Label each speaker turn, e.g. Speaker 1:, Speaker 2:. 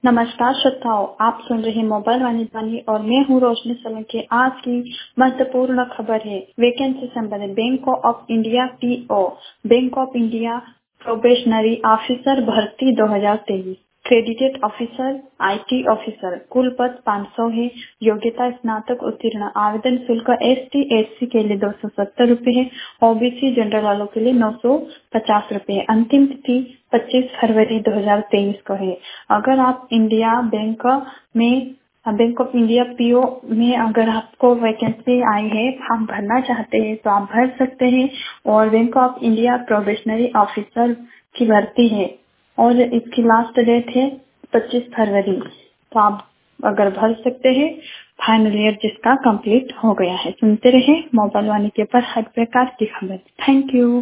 Speaker 1: नमस्कार श्रोताओं, आप सुन रहे हैं मोबाइल वाणी और मैं हूँ रोशनी सोलंकी। आज की महत्वपूर्ण खबर है वैकेंसी संबंधित। Bank of India PO, Bank of India probationary officer भर्ती 2023, क्रेडिटेड ऑफिसर, आईटी ऑफिसर। कुल पद 500 है। योग्यता स्नातक उत्तीर्ण। आवेदन शुल्क एसटी एससी के लिए 270 रूपए है। ओबीसी जनरल वालों के लिए 950 रूपए है। अंतिम तिथि 25 फरवरी 2023 को है। अगर आप बैंक ऑफ इंडिया पीओ में अगर आपको वैकेंसी आई है, आप भरना चाहते हैं तो आप भर सकते हैं। और Bank of India probationary officer की भर्ती है और इसकी लास्ट डेट है 25 फरवरी। तो आप अगर भर सकते हैं। फाइनल ईयर जिसका कंप्लीट हो गया है। सुनते रहे मोबाइल वाणी के पर हर प्रकार की खबर। Thank you.